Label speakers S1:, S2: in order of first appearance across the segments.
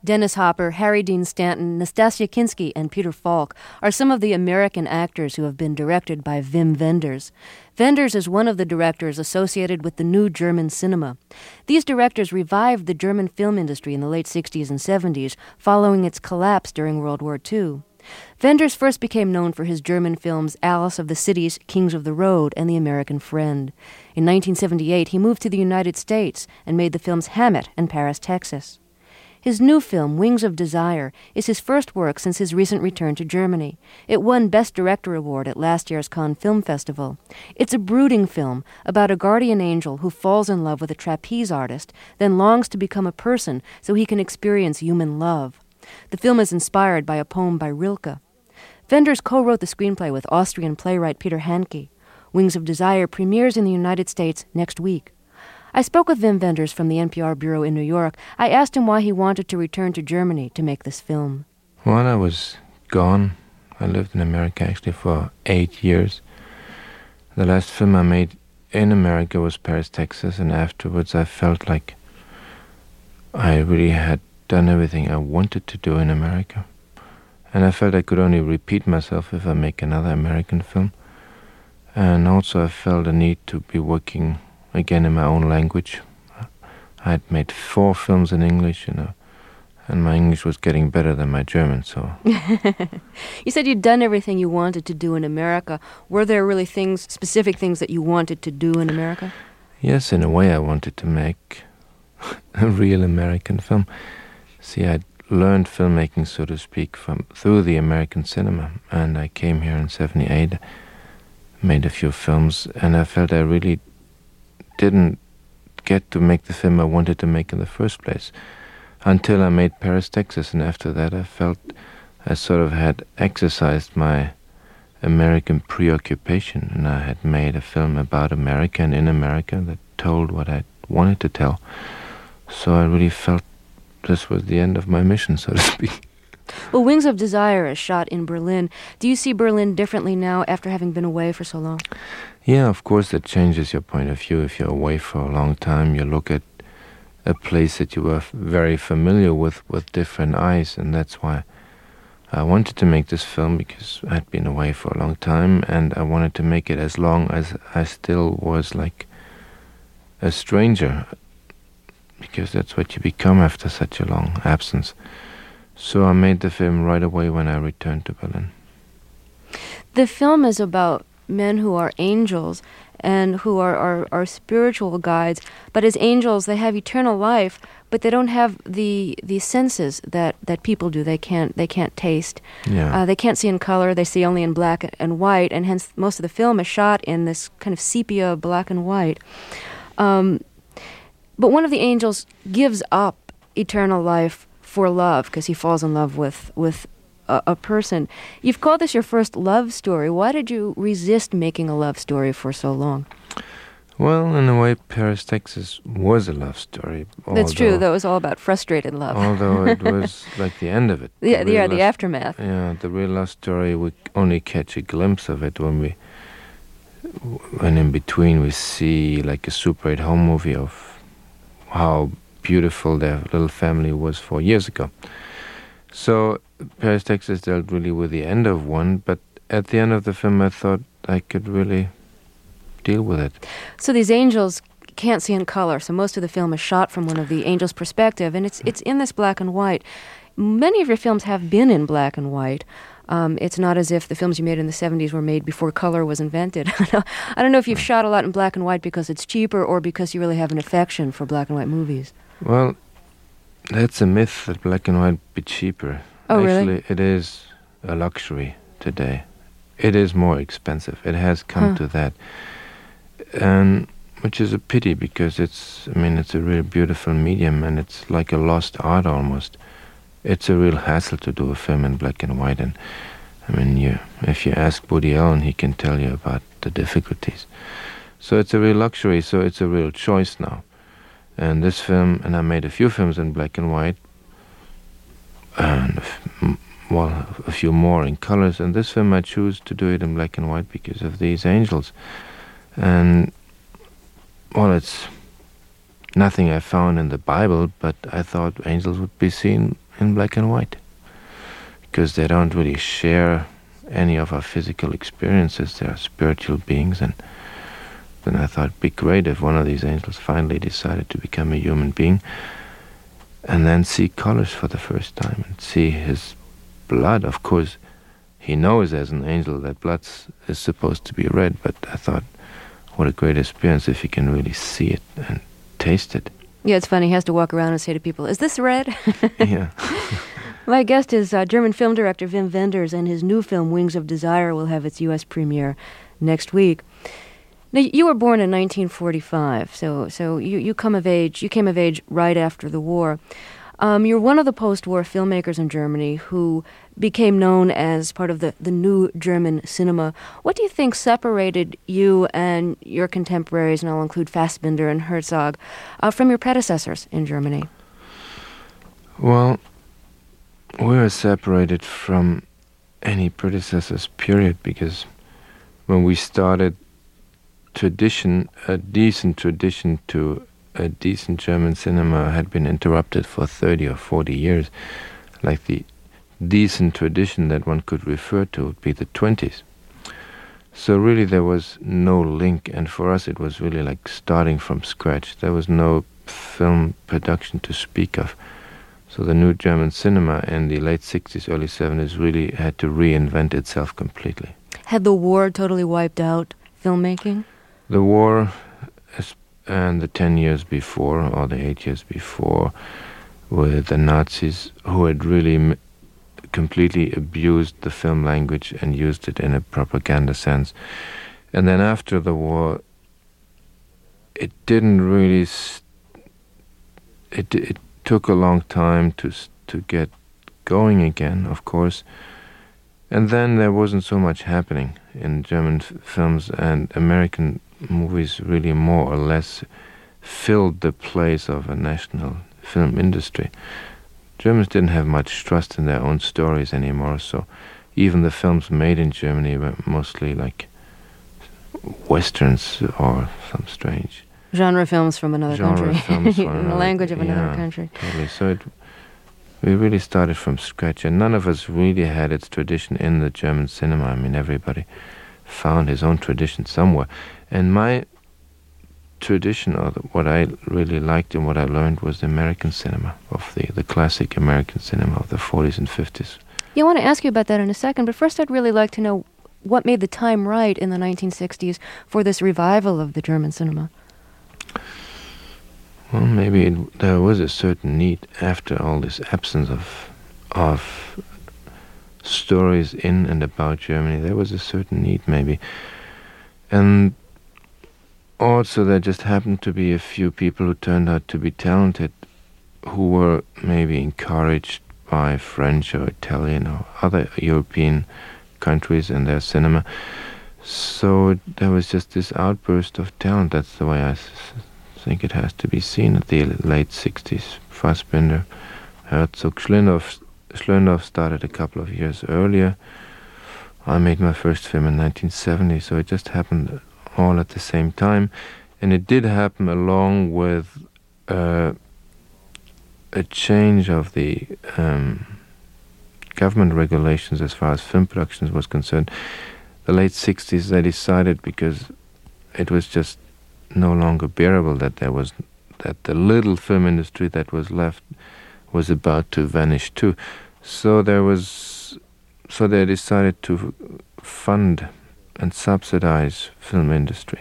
S1: Dennis Hopper, Harry Dean Stanton, Nastassja Kinski, and Peter Falk are some of the American actors who have been directed by Wim Wenders. Wenders is one of the directors associated with the New German Cinema. These directors revived the German film industry in the late 60s and 70s, following its collapse during World War II. Wenders first became known for his German films Alice of the Cities, Kings of the Road, and The American Friend. In 1978, he moved to the United States and made the films Hammett and Paris, Texas. His new film, Wings of Desire, is his first work since his recent return to Germany. It won Best Director Award at last year's Cannes Film Festival. It's a brooding film about a guardian angel who falls in love with a trapeze artist, then longs to become a person so he can experience human love. The film is inspired by a poem by Rilke. Wenders co-wrote the screenplay with Austrian playwright Peter Handke. Wings of Desire premieres in the United States next week. I spoke with Wim Wenders from the NPR bureau in New York. I asked him why he wanted to return to Germany to make this film.
S2: While I was gone, I lived in America actually for 8 years. The last film I made in America was Paris, Texas, and afterwards I felt like I really had done everything I wanted to do in America. And I felt I could only repeat myself if I make another American film. And also I felt a need to be working again in my own language. I had made 4 films in English, and my English was getting better than my German, so...
S1: You said you'd done everything you wanted to do in America. Were there really specific things that you wanted to do in America?
S2: Yes, in a way I wanted to make a real American film. See, I'd learned filmmaking, so to speak, through the American cinema, and I came here in 1978, made a few films, and I felt I really didn't get to make the film I wanted to make in the first place until I made Paris, Texas, and after that I felt I sort of had exercised my American preoccupation, and I had made a film about America and in America that told what I wanted to tell. So I really felt this was the end of my mission, so to speak.
S1: Well, Wings of Desire is shot in Berlin. Do you see Berlin differently now after having been away for so long?
S2: Yeah, of course, that changes your point of view. If you're away for a long time, you look at a place that you were very familiar with different eyes, and that's why I wanted to make this film, because I'd been away for a long time, and I wanted to make it as long as I still was like a stranger, because that's what you become after such a long absence. So I made the film right away when I returned to Berlin.
S1: The film is about men who are angels and who are spiritual guides, but as angels they have eternal life, but they don't have the senses that people do. They can't taste.
S2: Yeah.
S1: They can't see in color. They see only in black and white, and hence most of the film is shot in this kind of sepia black and white. But one of the angels gives up eternal life for love because he falls in love with a person. You've called this your first love story. Why did you resist making a love story for so long?
S2: Well, in a way, Paris, Texas was a love story.
S1: That's true, though. It was all about frustrated love.
S2: Although it was like the end of it.
S1: The aftermath.
S2: Yeah, the real love story, we only catch a glimpse of it when in between we see like a Super 8 home movie of how beautiful their little family was 4 years ago. So Paris, Texas dealt really with the end of one, but at the end of the film I thought I could really deal with it.
S1: So these angels can't see in color, so most of the film is shot from one of the angels' perspective, and it's in this black and white. Many of your films have been in black and white. It's not as if the films you made in the 70s were made before color was invented. I don't know if you've shot a lot in black and white because it's cheaper or because you really have an affection for black and white movies.
S2: Well, that's a myth that black and white be cheaper.
S1: Oh,
S2: Actually,
S1: really?
S2: it is a luxury today. It is more expensive. It has come to that. And which is a pity because it's a really beautiful medium and it's like a lost art almost. It's a real hassle to do a film in black and white, and if you ask Woody Allen, he can tell you about the difficulties. So it's a real luxury, so it's a real choice now. And this film, and I made a few films in black and white, and a few more in colors, and this film I choose to do it in black and white because of these angels. And, well, it's nothing I found in the Bible, but I thought angels would be seen in black and white, because they don't really share any of our physical experiences. They are spiritual beings, and then I thought it'd be great if one of these angels finally decided to become a human being and then see colors for the first time and see his blood. Of course, he knows as an angel that blood is supposed to be red, but I thought, what a great experience if he can really see it and taste it.
S1: Yeah, it's funny. He has to walk around and say to people, "Is this red?"
S2: Yeah.
S1: My guest is German film director Wim Wenders, and his new film, Wings of Desire, will have its U.S. premiere next week. Now, you were born in 1945, so you came of age right after the war. You're one of the post-war filmmakers in Germany who became known as part of the new German cinema. What do you think separated you and your contemporaries, and I'll include Fassbinder and Herzog, from your predecessors in Germany?
S2: Well, we were separated from any predecessors, period, because when we started a decent tradition to a decent German cinema had been interrupted for 30 or 40 years. Like the decent tradition that one could refer to would be the 20s. So really there was no link, and for us it was really like starting from scratch. There was no film production to speak of. So the new German cinema in the late 60s, early 70s really had to reinvent itself completely.
S1: Had the war totally wiped out filmmaking?
S2: The war and the 10 years before, or the 8 years before, with the Nazis, who had really completely abused the film language and used it in a propaganda sense. And then after the war, it didn't really... It took a long time to get going again, of course. And then there wasn't so much happening in German films, and American movies really more or less filled the place of a national film industry. Germans didn't have much trust in their own stories anymore, so even the films made in Germany were mostly like westerns or some strange...
S1: Genre films from another country. In the language of another country.
S2: Totally. So we really started from scratch, and none of us really had its tradition in the German cinema. I mean, everybody found his own tradition somewhere. And my tradition, or what I really liked and what I learned, was the American cinema, of the classic American cinema of the 40s and 50s.
S1: Yeah, I want to ask you about that in a second, but first I'd really like to know what made the time right in the 1960s for this revival of the German cinema.
S2: Well, maybe there was a certain need after all this absence of stories in and about Germany. There was a certain need, maybe. And also there just happened to be a few people who turned out to be talented, who were maybe encouraged by French or Italian or other European countries and their cinema. So there was just this outburst of talent. That's the way I think it has to be seen at the late 60s. Fassbinder, Herzog, Schlöndorff started a couple of years earlier. I made my first film in 1970, so it just happened all at the same time. And it did happen along with a change of the government regulations as far as film production was concerned. The late 60s, they decided, because it was just no longer bearable that the little film industry that was left was about to vanish too. So they decided to fund and subsidize film industry.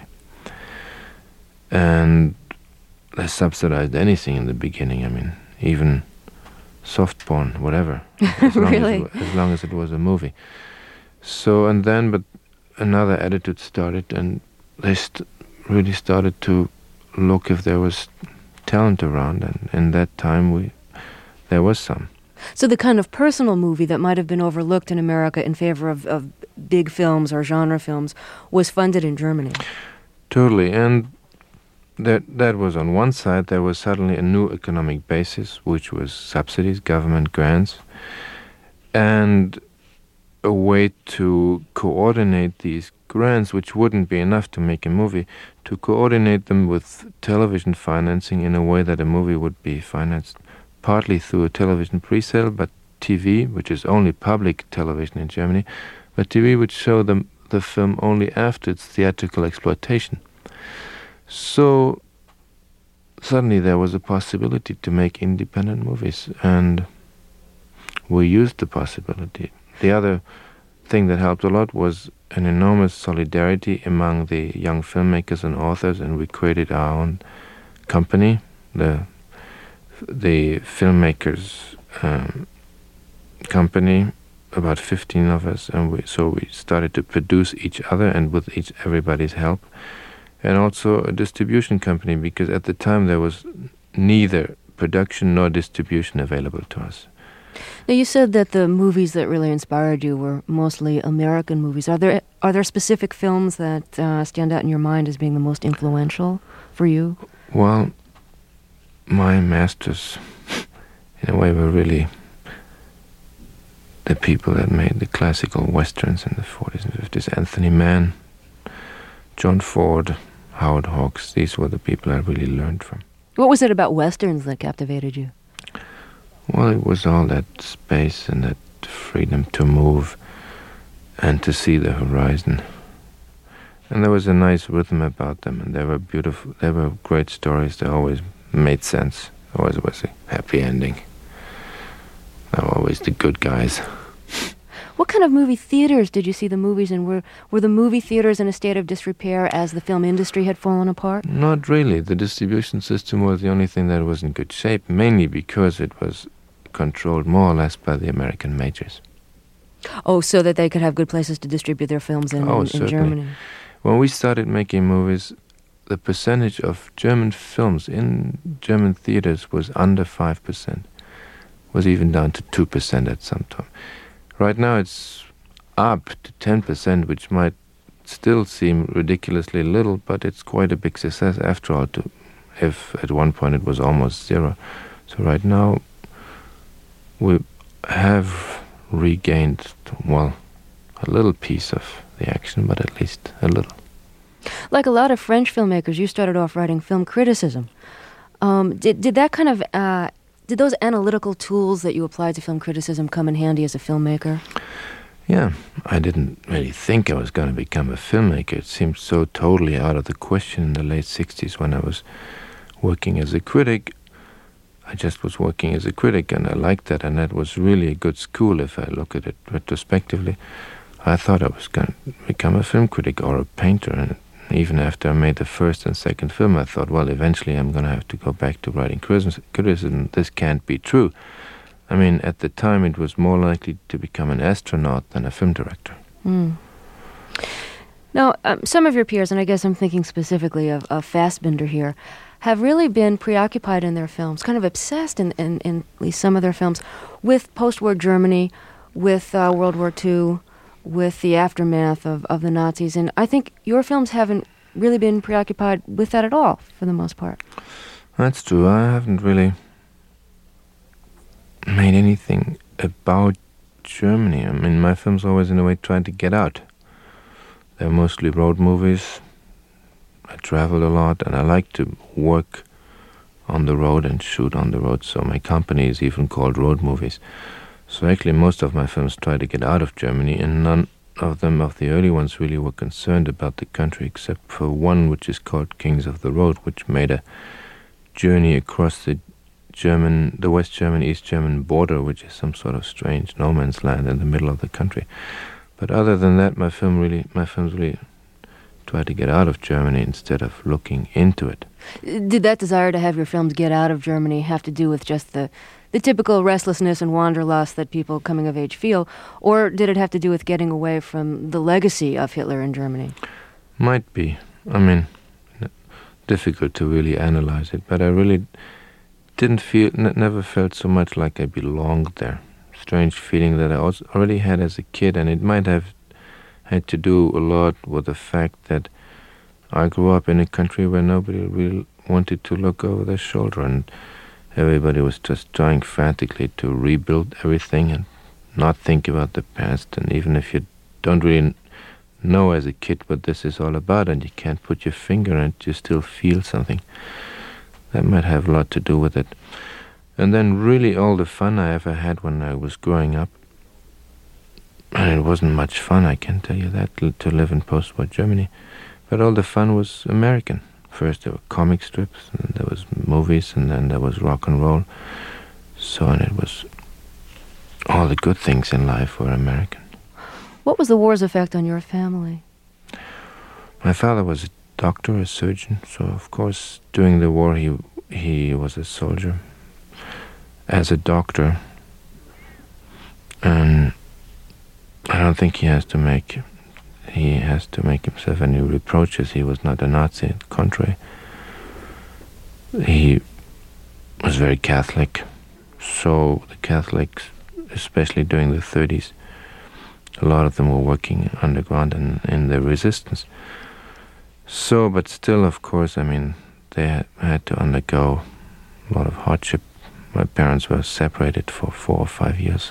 S2: And they subsidized anything in the beginning. I mean, even soft porn, whatever, as long as it was a movie. So, and then, but another attitude started, and they really started to look if there was talent around, and in that time there was some.
S1: So the kind of personal movie that might have been overlooked in America in favor of big films or genre films was funded in Germany.
S2: Totally, and that was on one side. There was suddenly a new economic basis, which was subsidies, government grants, and a way to coordinate these grants, which wouldn't be enough to make a movie, to coordinate them with television financing in a way that a movie would be financed partly through a television pre-sale, but TV, which is only public television in Germany, but TV would show the film only after its theatrical exploitation. So suddenly there was a possibility to make independent movies, and we used the possibility. The other thing that helped a lot was an enormous solidarity among the young filmmakers and authors, and we created our own company, the filmmakers company, about 15 of us, and we started to produce each other, and with everybody's help, and also a distribution company, because at the time there was neither production nor distribution available to us.
S1: Now, you said that the movies that really inspired you were mostly American movies. Are there specific films that stand out in your mind as being the most influential for you?
S2: Well, my masters, in a way, were really the people that made the classical westerns in the 40s and 50s. Anthony Mann, John Ford, Howard Hawks. These were the people I really learned from.
S1: What was it about westerns that captivated you?
S2: Well, it was all that space and that freedom to move and to see the horizon. And there was a nice rhythm about them, and they were beautiful. They were great stories. They always made sense. Always was a happy ending. They were always the good guys.
S1: What kind of movie theaters did you see the movies in? Were the movie theaters in a state of disrepair as the film industry had fallen apart?
S2: Not really. The distribution system was the only thing that was in good shape, mainly because it was controlled more or less by the American majors.
S1: Oh, so that they could have good places to distribute their films in Germany.
S2: When we started making movies, the percentage of German films in German theaters was under 5%, was even down to 2% at some time. Right now it's up to 10%, which might still seem ridiculously little, but it's quite a big success after all, if at one point it was almost zero. So right now we have regained, well, a little piece of the action, but at least a little.
S1: Like a lot of French filmmakers, you started off writing film criticism. Did that kind of did those analytical tools that you applied to film criticism come in handy as a filmmaker?
S2: Yeah, I didn't really think I was going to become a filmmaker. It seemed so totally out of the question in the late 60s when I was working as a critic. I just was working as a critic, and I liked that, and that was really a good school if I look at it retrospectively. I thought I was going to become a film critic or a painter, and even after I made the first and second film, I thought, well, eventually I'm going to have to go back to writing criticism. This can't be true. I mean, at the time it was more likely to become an astronaut than a film director.
S1: Now, some of your peers, and I guess I'm thinking specifically of Fassbinder here, have really been preoccupied in their films, kind of obsessed in at least some of their films, with post-war Germany, with World War II, with the aftermath of the Nazis. And I think your films haven't really been preoccupied with that at all, for the most part.
S2: That's true. I haven't really made anything about Germany. I mean, my films always, in a way, tried to get out. They're mostly road movies. I traveled a lot, and I like to work on the road and shoot on the road, so my company is even called Road Movies. So actually most of my films try to get out of Germany, and none of them, of the early ones, really were concerned about the country, except for one which is called Kings of the Road, which made a journey across the West German, East German border, which is some sort of strange no man's land in the middle of the country. But other than that, my films really try to get out of Germany instead of looking into it.
S1: Did that desire to have your films get out of Germany have to do with just the typical restlessness and wanderlust that people coming of age feel, or did it have to do with getting away from the legacy of Hitler in Germany?
S2: Might be. I mean, difficult to really analyze it, but I really never felt so much like I belonged there. Strange feeling that I already had as a kid, and it might have had to do a lot with the fact that I grew up in a country where nobody really wanted to look over their shoulder, and everybody was just trying frantically to rebuild everything and not think about the past. And even if you don't really know as a kid what this is all about, and you can't put your finger on it, you still feel something. That might have a lot to do with it. And then really all the fun I ever had when I was growing up, and it wasn't much fun, I can tell you that, to live in post-war Germany, but all the fun was American. First there were comic strips, and then there was movies, and then there was rock and roll. So, and it was, all the good things in life were American.
S1: What was the war's effect on your family?
S2: My father was a doctor, a surgeon, so of course during the war he was a soldier as a doctor, and I don't think he has to make himself any reproaches. He was not a Nazi, on the contrary. He was very Catholic, so the Catholics, especially during the 30s, a lot of them were working underground in the resistance. So, but still, of course, I mean, they had to undergo a lot of hardship. My parents were separated for 4 or 5 years,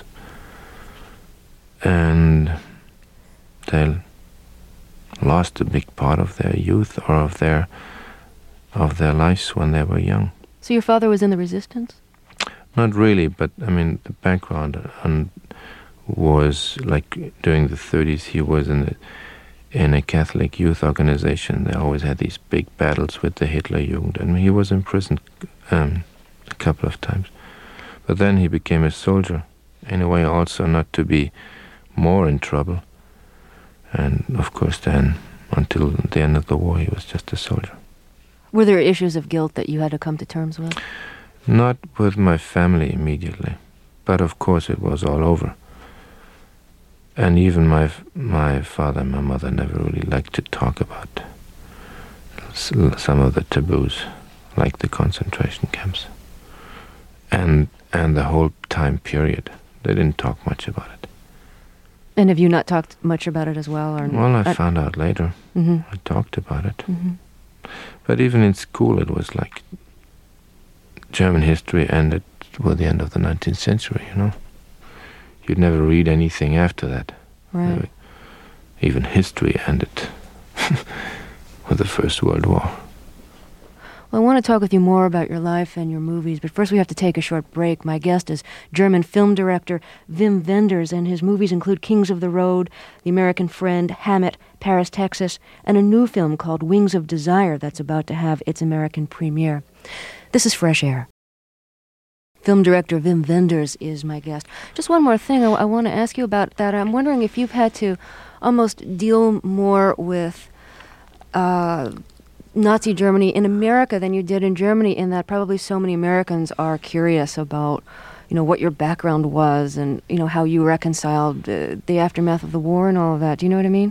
S2: and they lost a big part of their youth or of their lives when they were young.
S1: So your father was in the resistance?
S2: Not really, but I mean the background was like during the 30s he was in a Catholic youth organization. They always had these big battles with the Hitlerjugend, and he was imprisoned a couple of times. But then he became a soldier, in a way also not to be more in trouble. And of course then, until the end of the war, he was just a soldier.
S1: Were there issues of guilt that you had to come to terms with?
S2: Not with my family immediately, but of course it was all over. And even my father and my mother never really liked to talk about some of the taboos, like the concentration camps. And the whole time period, they didn't talk much about it.
S1: And have you not talked much about it as well? Or
S2: well, I found out later.
S1: Mm-hmm.
S2: I talked about it.
S1: Mm-hmm.
S2: But even in school, it was like German history ended with the end of the 19th century, you know. You'd never read anything after that.
S1: Right.
S2: Even history ended with the First World War.
S1: Well, I want to talk with you more about your life and your movies, but first we have to take a short break. My guest is German film director Wim Wenders, and his movies include Kings of the Road, The American Friend, Hammett, Paris, Texas, and a new film called Wings of Desire that's about to have its American premiere. This is Fresh Air. Film director Wim Wenders is my guest. Just one more thing I want to ask you about that. I'm wondering if you've had to almost deal more with Nazi Germany in America than you did in Germany, in that probably so many Americans are curious about, you know, what your background was and, you know, how you reconciled the aftermath of the war and all of that. Do you know what I mean?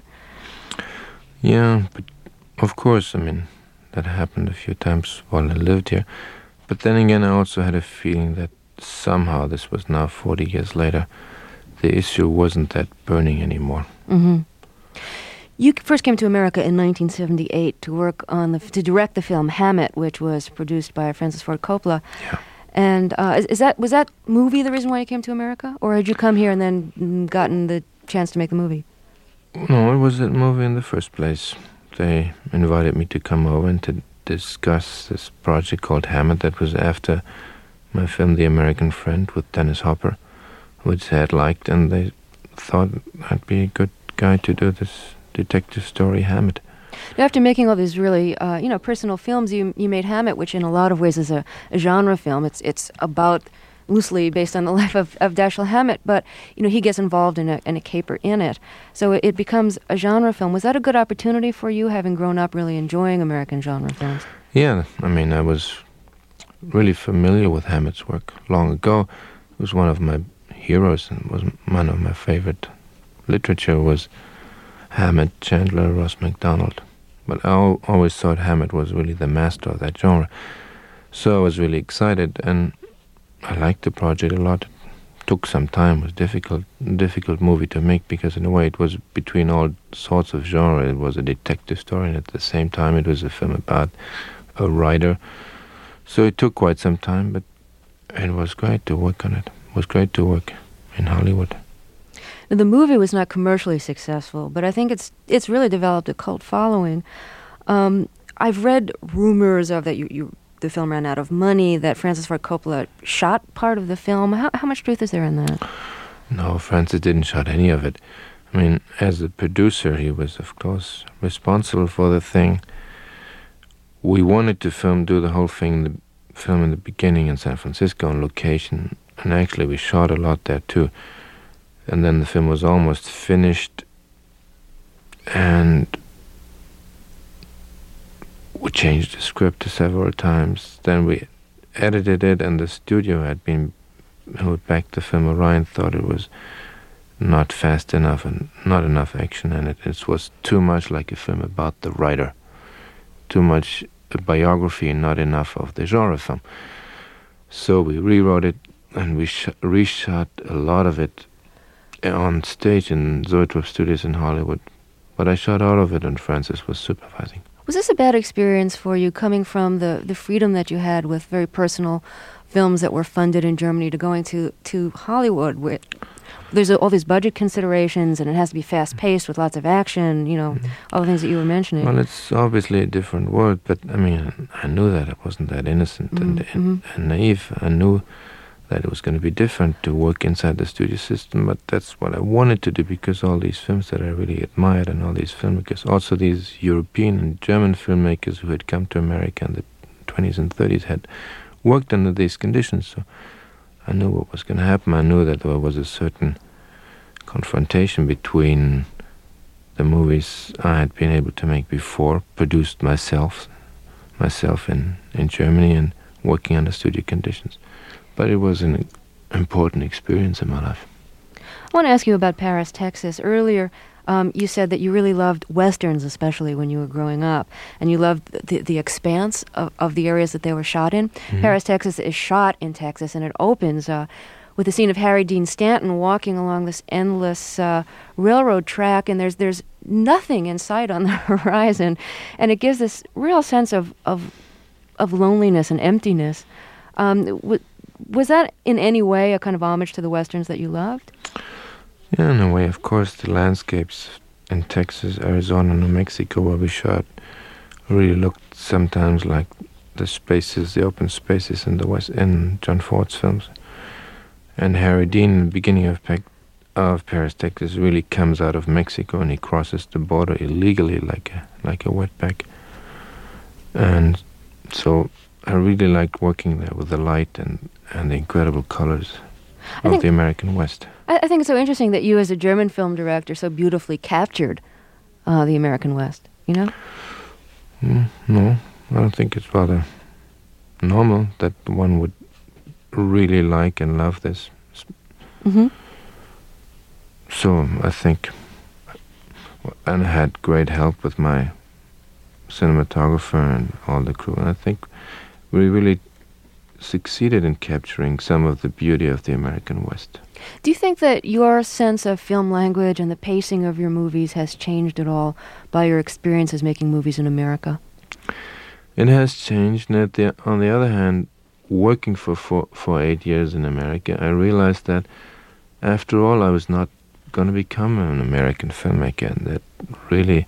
S2: Yeah, but of course, I mean, that happened a few times while I lived here. But then again, I also had a feeling that somehow, this was now 40 years later, the issue wasn't that burning anymore.
S1: Mm-hmm. You first came to America in 1978 to work on to direct the film Hammett, which was produced by Francis Ford Coppola.
S2: Yeah.
S1: And was that movie the reason why you came to America, or had you come here and then gotten the chance to make the movie?
S2: No, it was that movie in the first place. They invited me to come over and to discuss this project called Hammett that was after my film The American Friend with Dennis Hopper, which they had liked, and they thought I'd be a good guy to do this detective story, Hammett.
S1: After making all these really, personal films, you made Hammett, which in a lot of ways is a genre film. It's about, loosely based on the life of Dashiell Hammett, but, you know, he gets involved in a caper in it. So it becomes a genre film. Was that a good opportunity for you, having grown up really enjoying American genre films? Yeah,
S2: I mean, I was really familiar with Hammett's work long ago. He was one of my heroes and was one of my favorite literature was Hammett, Chandler, Ross MacDonald. But I always thought Hammett was really the master of that genre. So I was really excited, and I liked the project a lot. It took some time. It was a difficult movie to make, because in a way it was between all sorts of genre. It was a detective story, and at the same time it was a film about a writer. So it took quite some time, but it was great to work on it. It was great to work in Hollywood.
S1: Now, the movie was not commercially successful, but I think it's really developed a cult following. I've read rumors of that you the film ran out of money, that Francis Ford Coppola shot part of the film. How much truth is there in that?
S2: No, Francis didn't shot any of it. I mean, as a producer, he was, of course, responsible for the thing. We wanted to do the whole thing, film in the beginning in San Francisco on location, and actually we shot a lot there too. And then the film was almost finished, and we changed the script several times. Then we edited it, and the studio who backed the film, Orion, thought it was not fast enough and not enough action in it. It was too much like a film about the writer, too much a biography and not enough of the genre film. So we rewrote it, and we reshot a lot of it on stage in Zoetrope Studios in Hollywood. But I shot all of it, and Francis was supervising.
S1: Was this a bad experience for you, coming from the freedom that you had with very personal films that were funded in Germany to going to Hollywood, where there's all these budget considerations and it has to be fast-paced with lots of action, all the things that you were mentioning?
S2: Well, it's obviously a different world, but I mean, I knew that it wasn't that innocent and naive. I knew that it was going to be different to work inside the studio system, but that's what I wanted to do, because all these films that I really admired and all these filmmakers, also these European and German filmmakers who had come to America in the 20s and 30s, had worked under these conditions. So I knew what was going to happen. I knew that there was a certain confrontation between the movies I had been able to make before, produced myself in Germany and working under studio conditions. But it was an important experience in my life.
S1: I want to ask you about Paris, Texas. Earlier, you said that you really loved Westerns, especially when you were growing up, and you loved the expanse of the areas that they were shot in. Mm-hmm. Paris, Texas is shot in Texas, and it opens with the scene of Harry Dean Stanton walking along this endless railroad track, and there's nothing in sight on the horizon, and it gives this real sense of loneliness and emptiness. Was that in any way a kind of homage to the Westerns that you loved?
S2: Yeah, in a way, of course. The landscapes in Texas, Arizona, New Mexico, where we shot, really looked sometimes like the open spaces in the West, in John Ford's films. And Harry Dean, in the beginning of Paris, Texas, really comes out of Mexico, and he crosses the border illegally like a wetback. And so I really liked working there with the light and the incredible colors of the American West.
S1: I think it's so interesting that you, as a German film director, so beautifully captured the American West, No,
S2: I don't think it's rather normal that one would really like and love this.
S1: Mm-hmm.
S2: So I think, and I had great help with my cinematographer and all the crew, and I think we really succeeded in capturing some of the beauty of the American West.
S1: Do you think that your sense of film language and the pacing of your movies has changed at all by your experiences making movies in America?
S2: It has changed, and on the other hand, working for 8 years in America, I realized that after all, I was not going to become an American filmmaker, and that really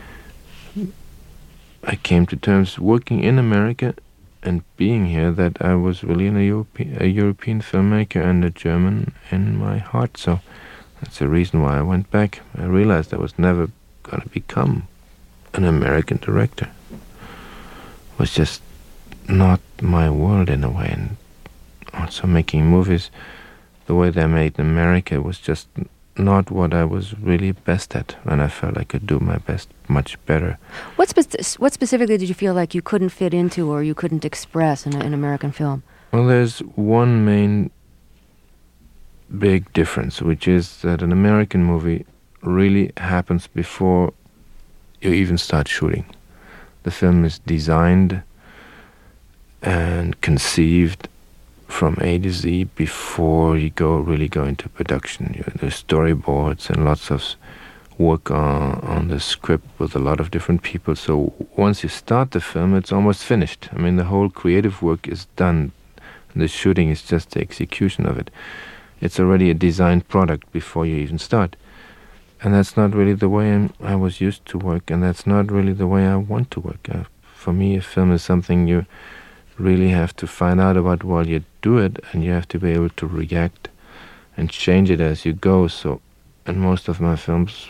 S2: I came to terms working in America and being here that I was really a European filmmaker and a German in my heart. So that's the reason why I went back. I realized I was never going to become an American director. It was just not my world in a way. And also making movies the way they're made in America was just not what I was really best at, and I felt I could do my best much better.
S1: What specifically did you feel like you couldn't fit into or you couldn't express in an American film?
S2: Well, there's one main big difference, which is that an American movie really happens before you even start shooting. The film is designed and conceived from A to Z before you really go into production. There's storyboards and lots of work on the script with a lot of different people. So once you start the film, it's almost finished. I mean, the whole creative work is done. The shooting is just the execution of it. It's already a designed product before you even start. And that's not really the way I was used to work, and that's not really the way I want to work. For me, a film is something you really have to find out about while you do it, and you have to be able to react and change it as you go. So, and most of my films,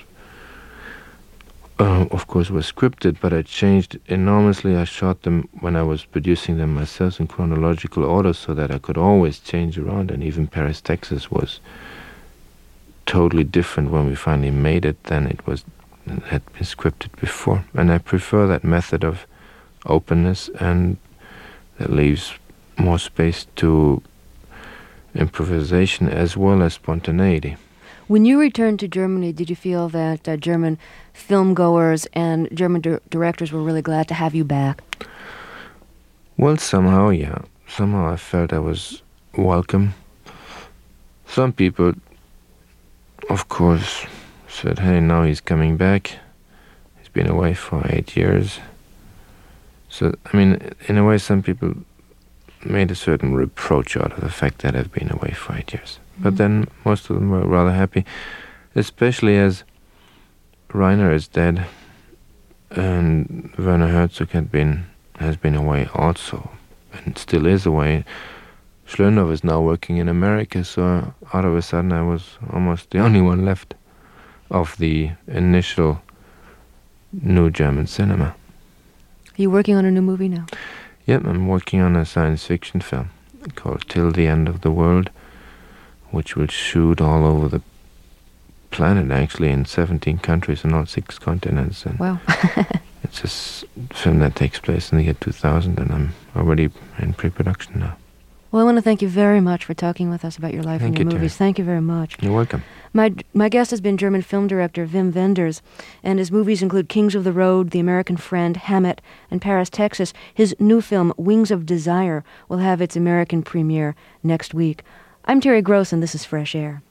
S2: of course, were scripted, but I changed enormously. I shot them when I was producing them myself in chronological order, so that I could always change around. And even Paris, Texas was totally different when we finally made it than it had been scripted before. And I prefer that method of openness, and that leaves more space to improvisation as well as spontaneity.
S1: When you returned to Germany, did you feel that German filmgoers and German directors were really glad to have you back?
S2: Well, somehow, yeah. Somehow I felt I was welcome. Some people, of course, said, hey, now he's coming back. He's been away for 8 years. So, I mean, in a way, some people made a certain reproach out of the fact that I've been away for 8 years. But then most of them were rather happy, especially as Rainer is dead and Werner Herzog has been away also, and still is away. Schlöndorff is now working in America, so out of a sudden I was almost the only one left of the initial new German cinema.
S1: Are you working on a new movie now?
S2: Yep, I'm working on a science fiction film called Till the End of the World, which will shoot all over the planet, actually, in 17 countries and all 6 continents. And
S1: wow.
S2: It's a film that takes place in the year 2000, and I'm already in pre-production now.
S1: Well, I want to thank you very much for talking with us about your life and your movies.
S2: Terry.
S1: Thank you very much.
S2: You're welcome.
S1: My guest has been German film director Wim Wenders, and his movies include Kings of the Road, The American Friend, Hammett, and Paris, Texas. His new film, Wings of Desire, will have its American premiere next week. I'm Terry Gross, and this is Fresh Air.